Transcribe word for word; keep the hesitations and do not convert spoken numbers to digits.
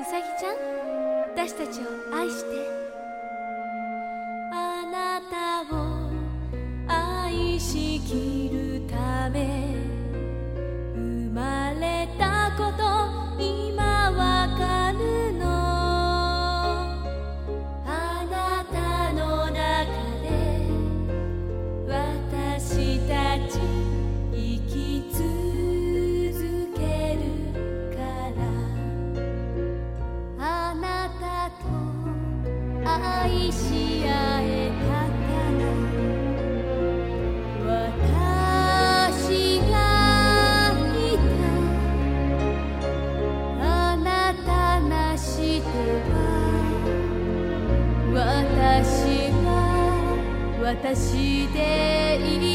さぎちゃん、私たちを愛して。あなたを愛しきるため生まれたこと今わかるの。あなたの中で私たち生き続けるから。あなたと愛し合えたから私がいた。あなたなしでは私は私でいい。